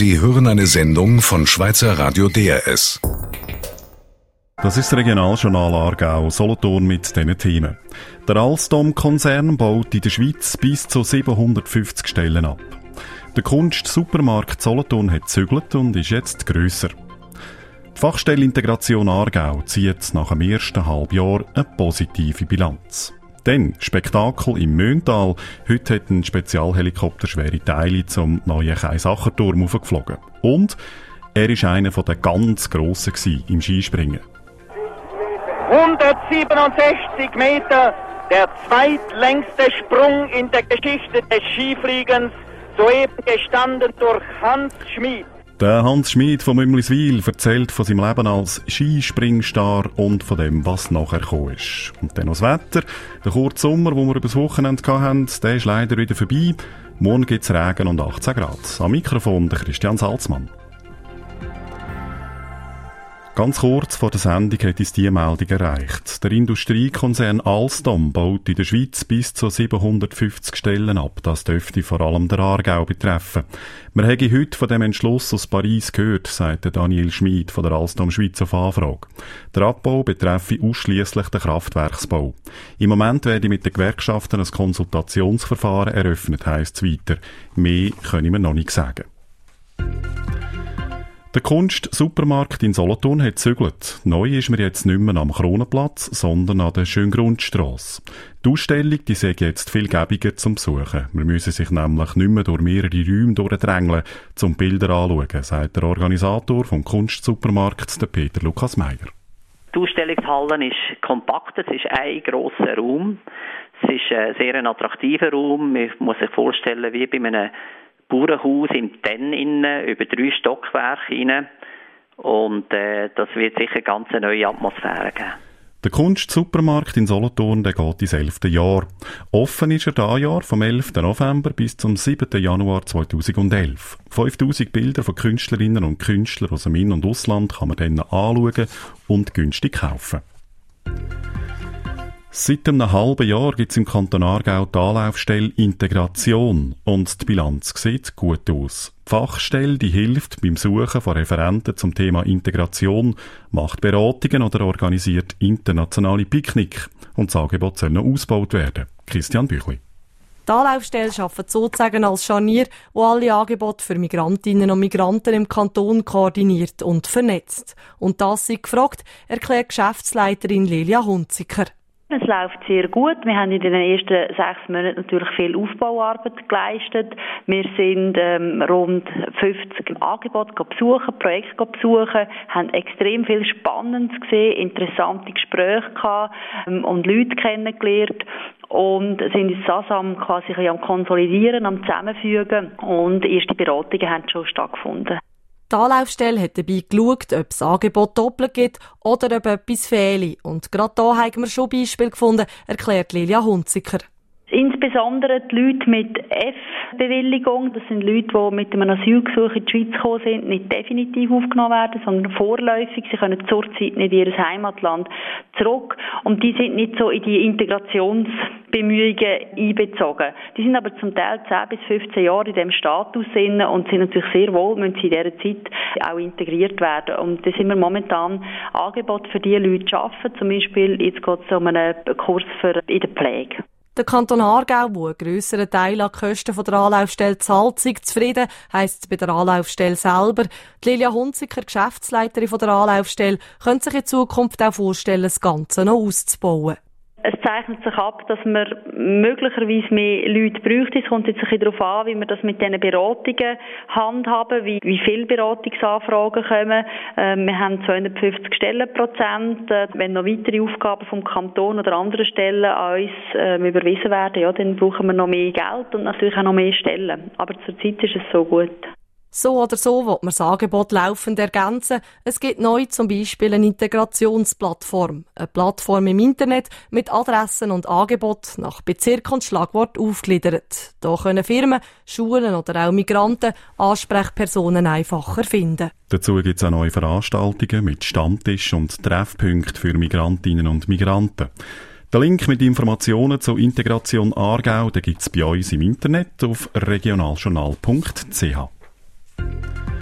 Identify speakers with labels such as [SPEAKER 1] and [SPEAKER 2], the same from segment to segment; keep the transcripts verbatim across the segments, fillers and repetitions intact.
[SPEAKER 1] Sie hören eine Sendung von Schweizer Radio D R S.
[SPEAKER 2] Das ist das Regionaljournal Aargau Solothurn mit diesen Themen. Der Alstom-Konzern baut in der Schweiz bis zu siebenhundertfünfzig Stellen ab. Der Kunst-Supermarkt Solothurn hat gezügelt und ist jetzt grösser. Die Fachstelle Integration Aargau zieht nach dem ersten Halbjahr eine positive Bilanz. Dann Spektakel im Möhntal. Heute hat ein Spezialhelikopter schwere Teile zum neuen Kaisacherturm aufgeflogen. Und er war einer der ganz Grossen im Skispringen.
[SPEAKER 3] hundertsiebenundsechzig Meter, der zweitlängste Sprung in der Geschichte des Skifliegens, soeben gestanden durch Hans Schmid.
[SPEAKER 2] Der Hans Schmid von Mümliswil erzählt von seinem Leben als Skispringstar und von dem, was nachher gekommen ist. Und dann noch das Wetter. Der kurze Sommer, den wir über das Wochenende hatten, der ist leider wieder vorbei. Morgen gibt es Regen und achtzehn Grad. Am Mikrofon der Christian Salzmann. Ganz kurz vor der Sendung hat uns diese Meldung erreicht. Der Industriekonzern Alstom baut in der Schweiz bis zu siebenhundertfünfzig Stellen ab. Das dürfte vor allem der Aargau betreffen. Wir haben heute von dem Entschluss aus Paris gehört, sagt Daniel Schmid von der Alstom Schweiz auf Anfrage. Der Abbau betreffe ausschliesslich den Kraftwerksbau. Im Moment werde mit den Gewerkschaften ein Konsultationsverfahren eröffnet, heisst es weiter. Mehr können wir noch nicht sagen. Der Kunst-Supermarkt in Solothurn hat gezügelt. Neu ist man jetzt nicht mehr am Kronenplatz, sondern an der Schöngrundstrasse. Die Ausstellung die sei jetzt viel gäbiger zum Besuchen. Man müsse sich nämlich nicht mehr durch mehrere Räume durchdrängeln, um Bilder anzuschauen, sagt der Organisator vom Kunst-Supermarkt, der Peter Lukas Meyer.
[SPEAKER 4] Die Ausstellungshalle ist kompakt, es ist ein grosser Raum. Es ist ein sehr attraktiver Raum. Man muss sich vorstellen, wie bei einem Bauernhaus im Tenn innen, über drei Stockwerke rein. Und äh, das wird sicher eine ganz neue Atmosphäre geben.
[SPEAKER 2] Der Kunst-Supermarkt in Solothurn der geht ins elfte Jahr. Offen ist er dieses Jahr vom elften November bis zum siebten Januar zweitausendelf. fünftausend Bilder von Künstlerinnen und Künstlern aus dem In- und Ausland kann man dann anschauen und günstig kaufen. Seit einem halben Jahr gibt es im Kanton Aargau die Anlaufstelle Integration und die Bilanz sieht gut aus. Die Fachstelle die hilft beim Suchen von Referenten zum Thema Integration, macht Beratungen oder organisiert internationale Picknick. Und das Angebot soll noch ausgebaut werden. Christian Büchli.
[SPEAKER 5] Die Anlaufstelle arbeitet sozusagen als Scharnier, wo alle Angebote für Migrantinnen und Migranten im Kanton koordiniert und vernetzt. Und das sei gefragt, erklärt Geschäftsleiterin Lilia Hunziker.
[SPEAKER 6] Es läuft sehr gut. Wir haben in den ersten sechs Monaten natürlich viel Aufbauarbeit geleistet. Wir sind ähm, rund fünfzig Angebote besuchen, Projekte besuchen, haben extrem viel Spannendes gesehen, interessante Gespräche gehabt ähm, und Leute kennengelernt und sind in Sasam quasi am Konsolidieren, am Zusammenfügen und erste Beratungen haben schon stattgefunden.
[SPEAKER 5] Die Anlaufstelle hat dabei geschaut, ob das Angebot doppelt gibt oder ob etwas fehle. Und gerade da haben wir schon Beispiele gefunden, erklärt Lilia Hunziker.
[SPEAKER 6] Insbesondere die Leute mit F-Bewilligung, das sind Leute, die mit einem Asylgesuch in die Schweiz gekommen sind, nicht definitiv aufgenommen werden, sondern vorläufig. Sie können zurzeit nicht in ihr Heimatland zurück und die sind nicht so in die Integrationsbemühungen einbezogen. Die sind aber zum Teil zehn bis fünfzehn Jahre in diesem Status drin und sind natürlich sehr wohl, müssen sie in dieser Zeit auch integriert werden. Und da sind wir momentan Angebote für diese Leute schaffen. Zum Beispiel, jetzt geht es um einen Kurs für in der Pflege.
[SPEAKER 5] Der Kanton Aargau, der einen grösseren Teil an die Kosten der Anlaufstelle zahlt, sei zufrieden, heisst es bei der Anlaufstelle selber. Die Lilia Hunziker, Geschäftsleiterin der Anlaufstelle, könnte sich in Zukunft auch vorstellen, das Ganze noch auszubauen.
[SPEAKER 6] Es zeichnet sich ab, dass man möglicherweise mehr Leute bräuchte. Es kommt jetzt ein bisschen darauf an, wie wir das mit diesen Beratungen handhaben, wie, wie viele Beratungsanfragen kommen. Ähm, wir haben zweihundertfünfzig Stellenprozent. Äh, wenn noch weitere Aufgaben vom Kanton oder anderen Stellen an uns äh, überwiesen werden, ja, dann brauchen wir noch mehr Geld und natürlich auch noch mehr Stellen. Aber zurzeit ist es so gut.
[SPEAKER 5] So oder so will man das Angebot laufend ergänzen. Es gibt neu zum Beispiel eine Integrationsplattform. Eine Plattform im Internet mit Adressen und Angeboten nach Bezirk und Schlagwort aufgegliedert. Da können Firmen, Schulen oder auch Migranten Ansprechpersonen einfacher finden.
[SPEAKER 2] Dazu gibt es auch neue Veranstaltungen mit Stammtisch und Treffpunkten für Migrantinnen und Migranten. Der Link mit Informationen zur Integration Aargau gibt es bei uns im Internet auf regionaljournal punkt c h.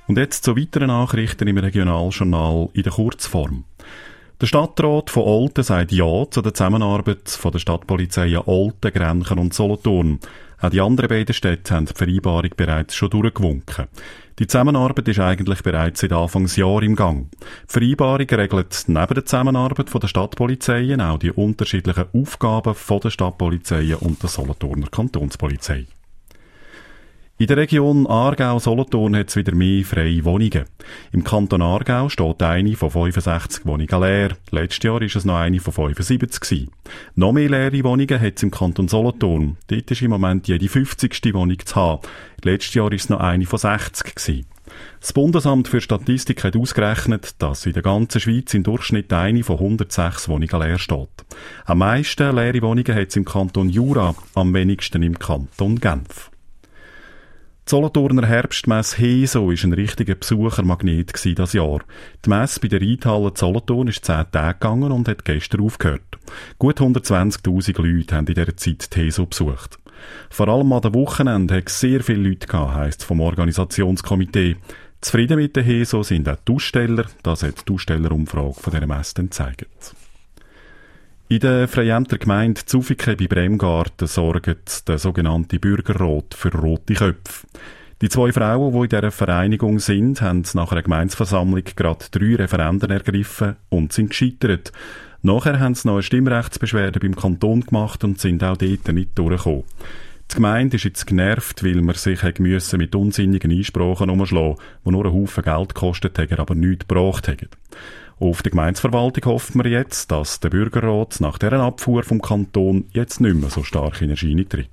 [SPEAKER 2] Und jetzt zu weiteren Nachrichten im Regionaljournal in der Kurzform. Der Stadtrat von Olten sagt Ja zu der Zusammenarbeit von der Stadtpolizeien Olten, Grenchen und Solothurn. Auch die anderen beiden Städte haben die Vereinbarung bereits schon durchgewunken. Die Zusammenarbeit ist eigentlich bereits seit Anfangsjahr im Gang. Die Vereinbarung regelt neben der Zusammenarbeit von der Stadtpolizeien auch die unterschiedlichen Aufgaben von der Stadtpolizeien und der Solothurner Kantonspolizei. In der Region Aargau-Solothurn hat es wieder mehr freie Wohnungen. Im Kanton Aargau steht eine von fünfundsechzig Wohnungen leer. Letztes Jahr war es noch eine von fünfundsiebzig gewesen. Noch mehr leere Wohnungen hat es im Kanton Solothurn. Dort ist im Moment jede fünfzigste Wohnung zu haben. Letztes Jahr war es noch eine von sechzig gewesen. Das Bundesamt für Statistik hat ausgerechnet, dass in der ganzen Schweiz im Durchschnitt eine von hundertsechs Wohnungen leer steht. Am meisten leere Wohnungen hat es im Kanton Jura, am wenigsten im Kanton Genf. Die Solothurner Herbstmesse Heso war ein richtiger Besuchermagnet dieses Jahr. Die Messe bei der Reithalle Solothurn ist zehn Tage gegangen und hat gestern aufgehört. Gut hundertzwanzigtausend Leute haben in dieser Zeit die Heso besucht. Vor allem an den Wochenenden hat es sehr viele Leute gehabt, heisst es vom Organisationskomitee. Zufrieden mit der Heso sind auch die Aussteller, das hat die Ausstellerumfrage von dieser Messe gezeigt. In der Freiämter Gemeinde Zufike bei Bremgarten sorgt der sogenannte Bürgerrat für rote Köpfe. Die zwei Frauen, die in dieser Vereinigung sind, haben nach einer Gemeindeversammlung gerade drei Referenden ergriffen und sind gescheitert. Nachher haben sie noch eine Stimmrechtsbeschwerde beim Kanton gemacht und sind auch dort nicht durchgekommen. Die Gemeinde ist jetzt genervt, weil man sich müssen mit unsinnigen Einsprachen umschlagen, die nur einen Haufen Geld gekostet haben, aber nichts gebracht haben. Auf die Gemeindeverwaltung hofft man jetzt, dass der Bürgerrat nach dieser Abfuhr vom Kanton jetzt nicht mehr so stark in Erscheinung tritt.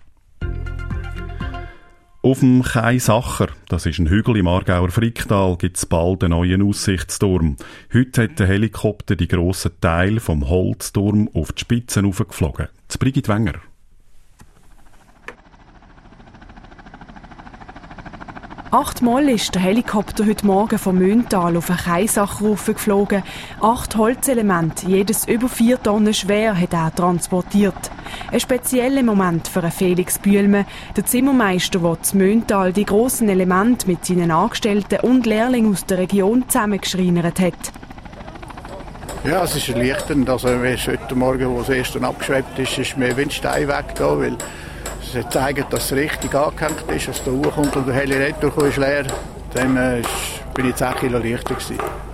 [SPEAKER 2] Auf dem Chai-Sacher, das ist ein Hügel im Aargauer Fricktal, gibt es bald einen neuen Aussichtsturm. Heute hat der Helikopter die grossen Teile vom Holzturm auf die Spitzen hochgeflogen. Das Brigitte Wenger.
[SPEAKER 7] Achtmal ist der Helikopter heute Morgen vom Möntal auf einen Chai-Sacher geflogen. Acht Holzelemente, jedes über vier Tonnen schwer, hat er transportiert. Ein spezieller Moment für Felix Bühlmann, der Zimmermeister, der zu Möntal die grossen Elemente mit seinen Angestellten und Lehrlingen aus der Region zusammengeschreinert hat.
[SPEAKER 8] Ja, es ist erleichternd. Also, heute Morgen, wo es erst abgeschwebt ist, ist mir Windstein weg da, weil es zeigt, dass es richtig angehängt ist, dass der hochkommt und der helle Retour ist leer. Dann äh, bin ich zehn Kilo leichter gewesen.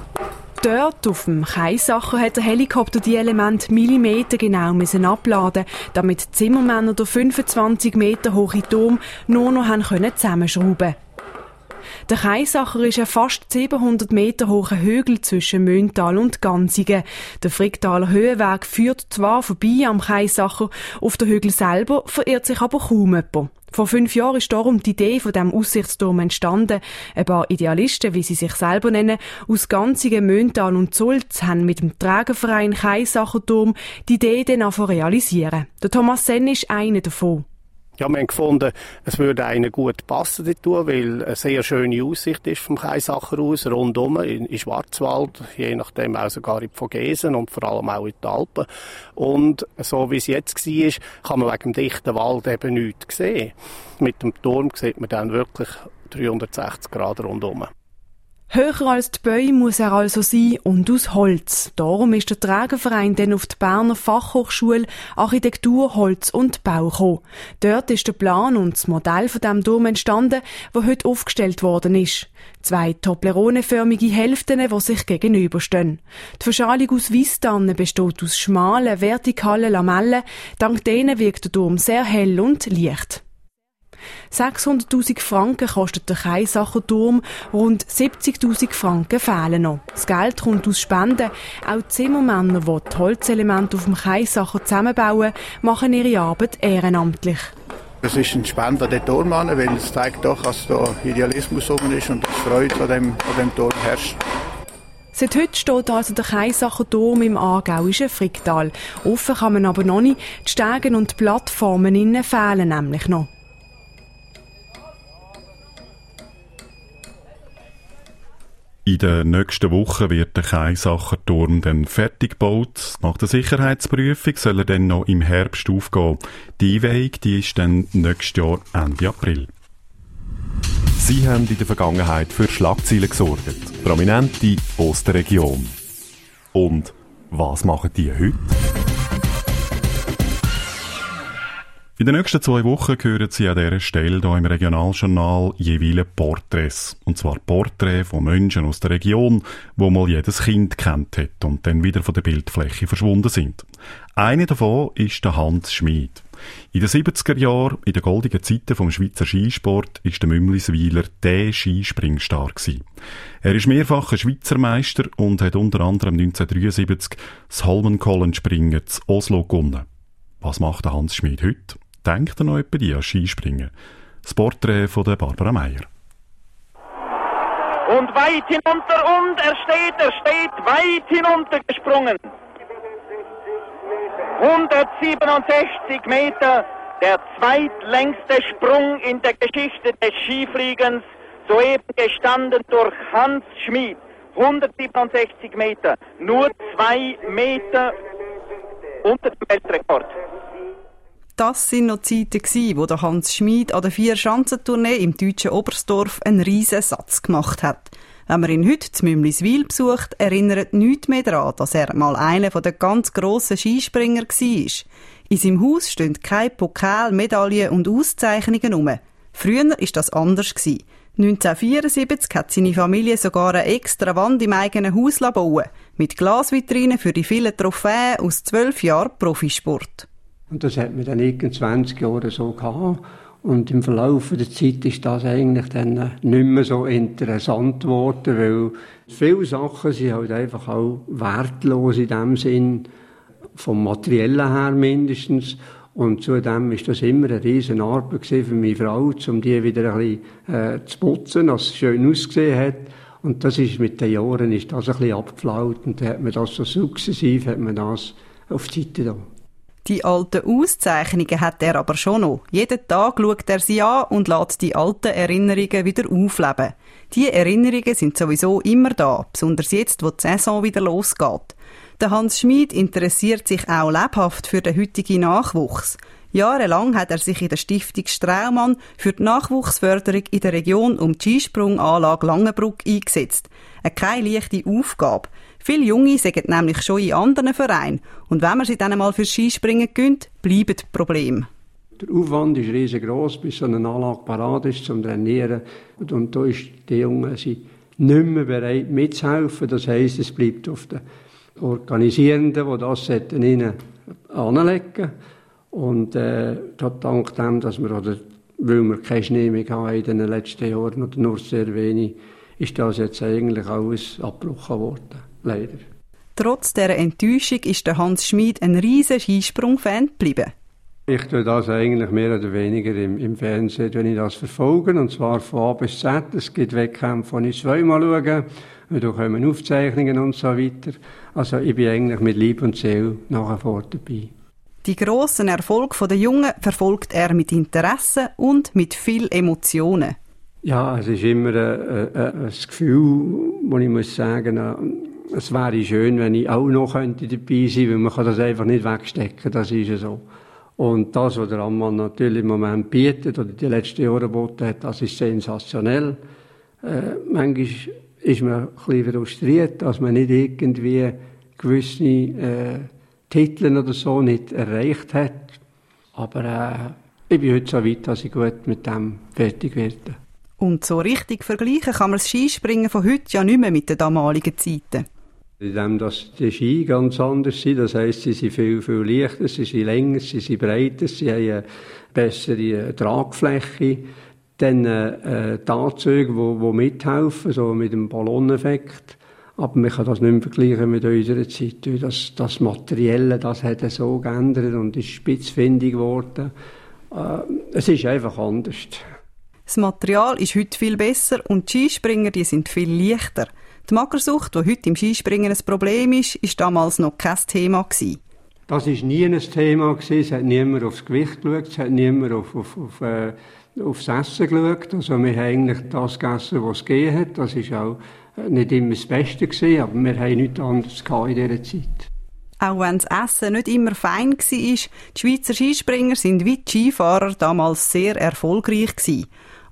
[SPEAKER 7] Dort auf dem Chai-Sacher hat der Helikopter die Elemente millimetergenau müssen abladen, damit die Zimmermänner den fünfundzwanzig Meter hohen Turm nur noch haben können zusammenschrauben konnten. Der Chai-Sacher ist ein fast siebenhundert Meter hoher Hügel zwischen Möntal und Gansigen. Der Fricktaler Höhenweg führt zwar vorbei am Chai-Sacher, auf der Hügel selber verirrt sich aber kaum jemand. Vor fünf Jahren ist darum die Idee von dem Aussichtsturm entstanden. Ein paar Idealisten, wie sie sich selber nennen, aus Gansigen, Möntal und Sulz haben mit dem Trägerverein Chai-Sacher-Turm die Idee dann auch realisieren. Der Thomas Senn ist einer davon.
[SPEAKER 9] Ja, wir haben gefunden, es würde einen gut passen dort, weil eine sehr schöne Aussicht ist vom Chai-Sacher aus, rundum in, in Schwarzwald, je nachdem auch sogar in die Vogesen und vor allem auch in die Alpen. Und so wie es jetzt war, kann man wegen dem dichten Wald eben nichts sehen. Mit dem Turm sieht man dann wirklich dreihundertsechzig Grad rundum.
[SPEAKER 7] Höher als die Bäume muss er also sein und aus Holz. Darum ist der Trägerverein dann auf die Berner Fachhochschule Architektur, Holz und Bau gekommen. Dort ist der Plan und das Modell von dem Turm entstanden, das heute aufgestellt worden ist. Zwei Toblerone-förmige Hälften, die sich gegenüberstehen. Die Verschalung aus Weisstannen besteht aus schmalen, vertikalen Lamellen. Dank denen wirkt der Turm sehr hell und leicht. sechshunderttausend Franken kostet der Chai-Sacher-Turm, rund siebzigtausend Franken fehlen noch. Das Geld kommt aus Spenden. Auch die Zimmermänner, die die Holzelemente auf dem Chai-Sacher zusammenbauen, machen ihre Arbeit ehrenamtlich.
[SPEAKER 8] Es ist ein Spender der Turm an, weil es zeigt doch, dass da Idealismus rum ist und dass Freude an dem, an dem Turm herrscht.
[SPEAKER 7] Seit heute steht also der Chai-Sacher-Turm im aargauischen Fricktal. Offen kann man aber noch nicht. Die Stege und die Plattformen innen fehlen nämlich noch.
[SPEAKER 2] In der nächsten Woche wird der Chai-Sacher-Turm dann fertig gebaut. Nach der Sicherheitsprüfung soll er dann noch im Herbst aufgehen. Die Einweihung, die ist dann nächstes Jahr Ende April. Sie haben in der Vergangenheit für Schlagzeilen gesorgt. Prominente aus der Region. Und was machen die heute? In den nächsten zwei Wochen hören Sie an dieser Stelle hier im Regionaljournal jeweils Porträts. Und zwar Porträts von Menschen aus der Region, wo mal jedes Kind kennt hat und dann wieder von der Bildfläche verschwunden sind. Einer davon ist der Hans Schmid. In den siebziger Jahren, in den goldenen Zeiten vom Schweizer Skisport, ist der Mümliswiler der Skispringstar gewesen. Er ist mehrfacher Schweizer Meister und hat unter anderem neunzehnhundertdreiundsiebzig das Holmenkollen-Springen zu Oslo gewonnen. Was macht der Hans Schmid heute? Denkt er noch etwa an Skispringen? Das Porträt von der Barbara Meier.
[SPEAKER 3] Und weit hinunter und er steht, er steht weit hinunter gesprungen. hundertsiebenundsechzig Meter, der zweitlängste Sprung in der Geschichte des Skifliegens, soeben gestanden durch Hans Schmid. hundertsiebenundsechzig Meter, nur zwei Meter unter dem Weltrekord.
[SPEAKER 10] Das waren noch Zeiten, wo der Hans Schmid an der Vier-Schanzentournee im deutschen Oberstdorf einen riesen Satz gemacht hat. Wenn man ihn heute zu Mümliswil besucht, erinnert nichts mehr daran, dass er mal einer der ganz grossen Skispringer war. In seinem Haus stehen keine Pokal, Medaillen und Auszeichnungen rum. Früher war das anders. neunzehnhundertvierundsiebzig hat seine Familie sogar eine extra Wand im eigenen Haus bauen, mit Glasvitrinen für die vielen Trophäen aus zwölf Jahren Profisport.
[SPEAKER 11] Und das hat man dann in zwanzig Jahren so gehabt. Und im Verlauf der Zeit ist das eigentlich dann nicht mehr so interessant geworden, weil viele Sachen sind halt einfach auch wertlos in dem Sinn, vom Materiellen her mindestens. Und zudem ist das immer eine riesen Arbeit für meine Frau, um die wieder ein bisschen äh, zu putzen, dass es schön ausgesehen hat. Und das ist mit den Jahren ist das ein bisschen abgeflaut und dann hat man das so sukzessiv hat man das auf die Seite da.
[SPEAKER 10] Die alten Auszeichnungen hat er aber schon noch. Jeden Tag schaut er sie an und lässt die alten Erinnerungen wieder aufleben. Die Erinnerungen sind sowieso immer da, besonders jetzt, wo die Saison wieder losgeht. Der Hans Schmid interessiert sich auch lebhaft für den heutigen Nachwuchs. Jahrelang hat er sich in der Stiftung Straumann für die Nachwuchsförderung in der Region um die Skisprunganlage Langenbruck eingesetzt. Eine keine leichte Aufgabe. Viele Junge sind nämlich schon in anderen Vereinen. Und wenn man sie dann einmal fürs Skispringen gönnt, bleiben die Probleme.
[SPEAKER 11] Der Aufwand ist riesengroß, bis so eine Anlage parat ist zum Trainieren. Und, und da ist die Jungen sind nicht mehr bereit mitzuhelfen. Das heisst, es bleibt auf den Organisierenden, die das ihnen anlegen. Und äh, dank dem, dass wir, oder weil wir keine Schnee mehr hatten in den letzten Jahren, oder nur sehr wenig, ist das jetzt eigentlich alles abgebrochen worden. Leider.
[SPEAKER 10] Trotz dieser Enttäuschung ist der Hans Schmid ein riesen Skisprung-Fan geblieben.
[SPEAKER 11] Ich tue das eigentlich mehr oder weniger im, im Fernsehen, wenn ich das verfolge, und zwar von A bis Z. Es gibt Wettkämpfe, die ich zweimal schaue, und da kommen Aufzeichnungen und so weiter. Also ich bin eigentlich mit Leib und Seele nachher vor dabei.
[SPEAKER 10] Die grossen Erfolge der Jungen verfolgt er mit Interesse und mit viel Emotionen.
[SPEAKER 11] Ja, es ist immer ein, ein, ein Gefühl, wo ich muss sagen, es wäre schön, wenn ich auch noch dabei sein könnte, weil man kann das einfach nicht wegstecken, das ist ja so. Und das, was der Ammann natürlich im Moment bietet, oder die letzten Jahre geboten hat, das ist sensationell. Äh, manchmal ist man ein bisschen frustriert, dass man nicht irgendwie gewisse äh, Titel oder so nicht erreicht hat. Aber äh, ich bin heute so weit, dass ich gut mit dem fertig werde.
[SPEAKER 10] Und so richtig vergleichen kann man das Skispringen von heute ja nicht mehr mit den damaligen Zeiten.
[SPEAKER 11] Indem dass die Ski ganz anders sind, das heisst, sie sind viel, viel leichter, sie sind länger, sie sind breiter, sie haben eine bessere Tragfläche. Dann äh, die Anzüge, die, die mithelfen, so mit dem Balloneffekt. Aber man kann das nicht mehr vergleichen mit unserer Zeit. Das, das Materielle, das hat er so geändert und ist spitzfindig geworden. Äh, es ist einfach anders.
[SPEAKER 10] Das Material ist heute viel besser und die Skispringer die sind viel leichter. Die Magersucht, die heute im Skispringen ein Problem ist, war damals noch kein Thema gewesen.
[SPEAKER 11] Das war nie ein Thema gewesen. Es hat niemand aufs Gewicht geschaut, es hat niemand auf, auf, auf, äh, aufs Essen geschaut. Also wir haben eigentlich das gegessen, was es gegeben hat. Das war auch nicht immer das Beste gewesen, aber wir haben nichts anderes in dieser Zeit.
[SPEAKER 10] Auch wenn das Essen nicht immer fein war, die Schweizer Skispringer sind wie die Skifahrer damals sehr erfolgreich gewesen.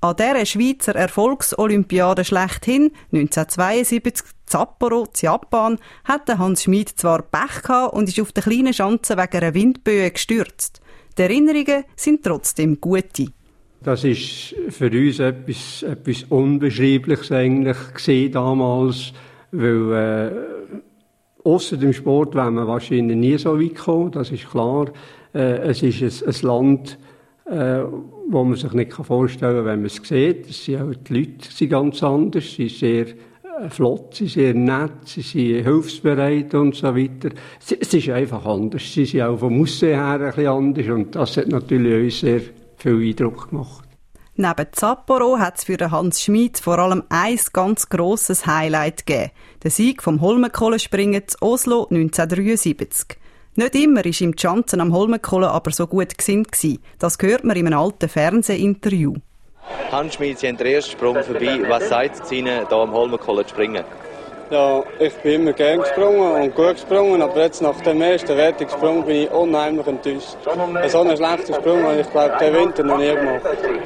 [SPEAKER 10] An dieser Schweizer Erfolgsolympiade schlechthin, neunzehnhundertzweiundsiebzig, Sapporo, Japan, hatte Hans Schmid zwar Pech gehabt und ist auf der kleinen Schanze wegen einer Windböe gestürzt. Die Erinnerungen sind trotzdem gute.
[SPEAKER 11] Das ist für uns etwas, etwas Unbeschreibliches eigentlich gewesen damals, weil äh, ausser dem Sport wäre man wahrscheinlich nie so weit gekommen, das ist klar. Äh, es ist ein, ein Land, äh, wo man sich nicht vorstellen kann, wenn man es sieht. Es sind auch die Leute sind ganz anders, sie sind sehr äh, flott, sie sind sehr nett, sie sind hilfsbereit und so weiter. Es, es ist einfach anders. Sie sind auch vom Aussehen her ein bisschen anders und das hat natürlich uns sehr viel Eindruck gemacht.
[SPEAKER 10] Neben Sapporo hat es für Hans Schmid vor allem ein ganz grosses Highlight gegeben. Der Sieg vom Holmenkollenspringen zu Oslo neunzehnhundertdreiundsiebzig. Nicht immer war ihm die Schanzen am Holmenkollen aber so gut gesinnt gewesen. Das hört man in einem alten Fernsehinterview.
[SPEAKER 12] Hans Schmid, Sie haben den ersten Sprung vorbei. Was sagt es Ihnen, hier am Holmenkollen zu springen?
[SPEAKER 13] Ja, ich bin immer gern gesprungen und gut gesprungen, aber jetzt nach dem ersten Wertungssprung bin ich unheimlich enttäuscht. So einen schlechten Sprung habe ich, glaube den Winter noch nie gemacht.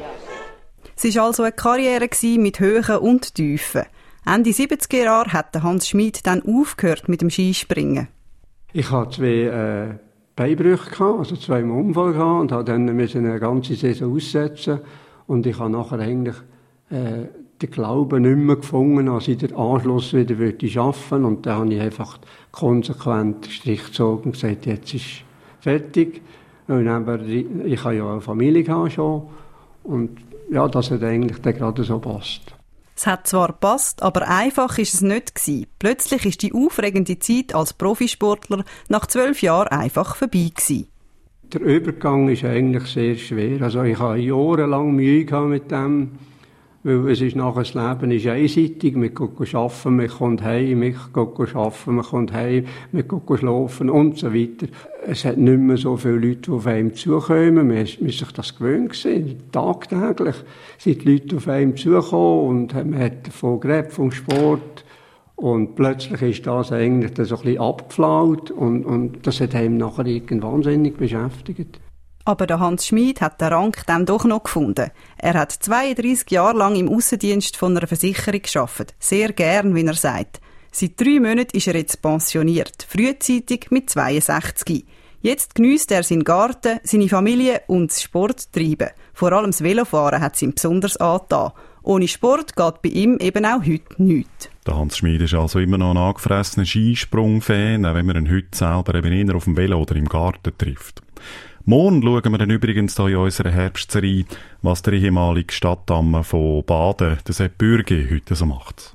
[SPEAKER 10] Es war also eine Karriere mit Höhen und Tiefen. Ende siebziger Jahre hat Hans Schmid dann aufgehört mit dem Skispringen.
[SPEAKER 11] Ich hatte zwei äh, Beinbrüche gehabt, also zweimal Unfall gehabt und musste dann eine ganze Saison aussetzen. Und ich habe nachher eigentlich äh, den Glauben nicht mehr gefunden, dass ich den Anschluss wieder arbeiten würde. Und dann habe ich einfach konsequent den Strich gezogen und gesagt, jetzt ist fertig. Und aber ich habe ja eine Familie gehabt schon. Und ja, das hat eigentlich dann gerade so gepasst.
[SPEAKER 10] Es hat zwar gepasst, aber einfach war es nicht gewesen. Plötzlich ist die aufregende Zeit als Profisportler nach zwölf Jahren einfach vorbei gewesen.
[SPEAKER 11] Der Übergang ist eigentlich sehr schwer. Also ich habe jahrelang Mühe gehabt mit dem, weil es ist nachher, das Leben ist einseitig. Man geht arbeiten, man kommt heim, man geht arbeiten, man kommt heim, man geht schlafen und so weiter. Es hat nicht mehr so viele Leute, die auf einem zukommen. Man ist sich das gewöhnt gewesen. Tagtäglich sind die Leute auf einem zugekommen und man hat davon geredet, vom Sport. Und plötzlich ist das eigentlich so ein bisschen abgeflaut und, und das hat einem nachher irgendwann wahnsinnig beschäftigt.
[SPEAKER 10] Aber der Hans Schmid hat den Rang dann doch noch gefunden. Er hat zweiunddreissig Jahre lang im Aussendienst von einer Versicherung gearbeitet. Sehr gern, wie er sagt. Seit drei Monaten ist er jetzt pensioniert. Frühzeitig mit zweiundsechzig. Jetzt geniesst er seinen Garten, seine Familie und das Sporttreiben. Vor allem das Velofahren hat es ihm besonders angetan. Ohne Sport geht bei ihm eben auch heute nichts.
[SPEAKER 2] Der Hans Schmid ist also immer noch ein angefressener Skisprung-Fan, auch wenn man ihn heute selber eben eher auf dem Velo oder im Garten trifft. Morgen schauen wir dann übrigens hier in unserer Herbstserie, was der ehemalige Stadtdamme von Baden, der Sepp Bürgi, heute so macht.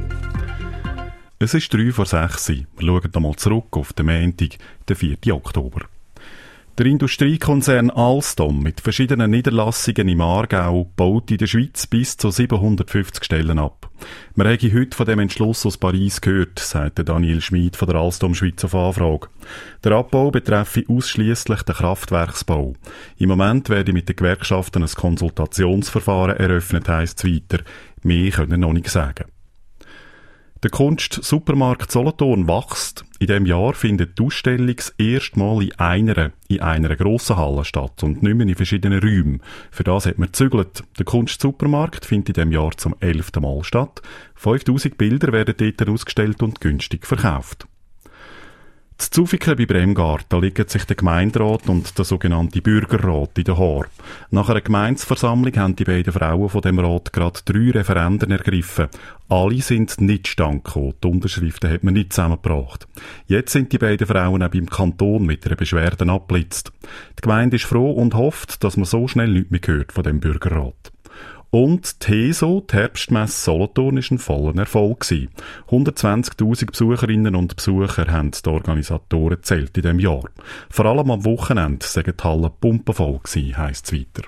[SPEAKER 2] Es ist drei vor sechs. Wir schauen einmal zurück auf den Montag, den vierten Oktober. Der Industriekonzern Alstom mit verschiedenen Niederlassungen im Aargau baut in der Schweiz bis zu siebenhundertfünfzig Stellen ab. Wir haben heute von dem Entschluss aus Paris gehört, sagt Daniel Schmid von der Alstom Schweiz auf Anfrage. Der Abbau betreffe ausschliesslich den Kraftwerksbau. Im Moment werde mit den Gewerkschaften ein Konsultationsverfahren eröffnet, heisst es weiter. Mehr können wir noch nicht sagen. Der Kunst-Supermarkt Solothurn wächst. In diesem Jahr findet die Ausstellung das erste Mal in einer, in einer grossen Halle statt und nicht mehr in verschiedenen Räumen. Für das hat man gezügelt. Der Kunst-Supermarkt findet in diesem Jahr zum elften Mal statt. fünftausend Bilder werden dort ausgestellt und günstig verkauft. In Zufiken bei Bremgarten, da liegen sich der Gemeinderat und der sogenannte Bürgerrat in den Haaren. Nach einer Gemeindeversammlung haben die beiden Frauen von dem Rat gerade drei Referenden ergriffen. Alle sind nicht stand gekommen. Die Unterschriften hat man nicht zusammengebracht. Jetzt sind die beiden Frauen auch beim Kanton mit einer Beschwerde abgeblitzt. Die Gemeinde ist froh und hofft, dass man so schnell nichts mehr hört von dem Bürgerrat. Und die HESO, die Herbstmesse Solothurn, war ein voller Erfolg. hundertzwanzigtausend Besucherinnen und Besucher haben die Organisatoren gezählt in diesem Jahr. Vor allem am Wochenende sagen die Hallen pumpenvoll gewesen, heisst es weiter.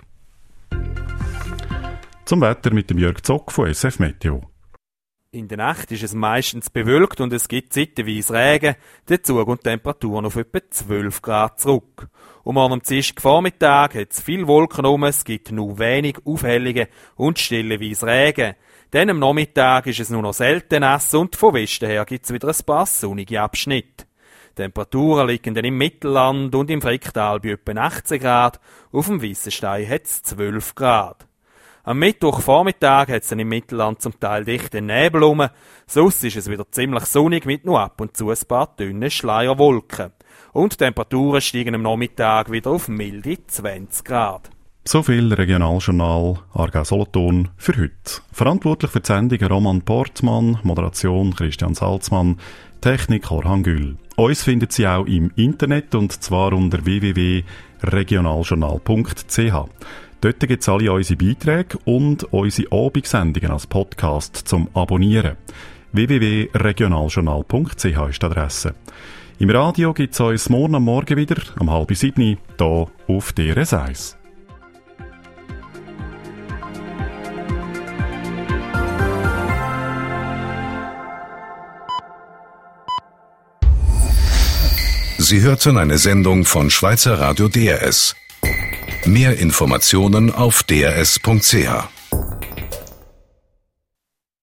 [SPEAKER 2] Zum Wetter mit dem Jörg Zock von S F Meteo.
[SPEAKER 14] In der Nacht ist es meistens bewölkt und es gibt zeitweise Regen. Dazu gehen die Temperaturen auf etwa zwölf Grad zurück. Um am Dienstagvormittag hat es viele Wolken um, es gibt nur wenig Aufhellungen und stellenweise Regen. Dann am Nachmittag ist es nur noch selten nass und von Westen her gibt es wieder ein paar sonnige Abschnitte. Die Temperaturen liegen dann im Mittelland und im Fricktal bei etwa achtzehn Grad, auf dem Weissenstein hat es zwölf Grad. Am Mittwochvormittag hat es im Mittelland zum Teil dichten Nebel rum. Sonst ist es wieder ziemlich sonnig mit nur ab und zu ein paar dünne Schleierwolken. Und die Temperaturen steigen am Nachmittag wieder auf milde zwanzig Grad.
[SPEAKER 2] So viel Regionaljournal Aargau-Solothurn für heute. Verantwortlich für die Sendung Roman Portmann, Moderation Christian Salzmann, Technik Orhan Gül. Uns findet Sie auch im Internet und zwar unter w w w punkt regionaljournal punkt c h. Dort gibt es alle unsere Beiträge und unsere Abendsendungen als Podcast zum Abonnieren. w w w punkt regionaljournal punkt c h ist die Adresse. Im Radio gibt es uns morgen am Morgen wieder, um halb sieben, hier auf D R S eins.
[SPEAKER 1] Sie hörten eine Sendung von Schweizer Radio D R S. Mehr Informationen auf d r s punkt c h.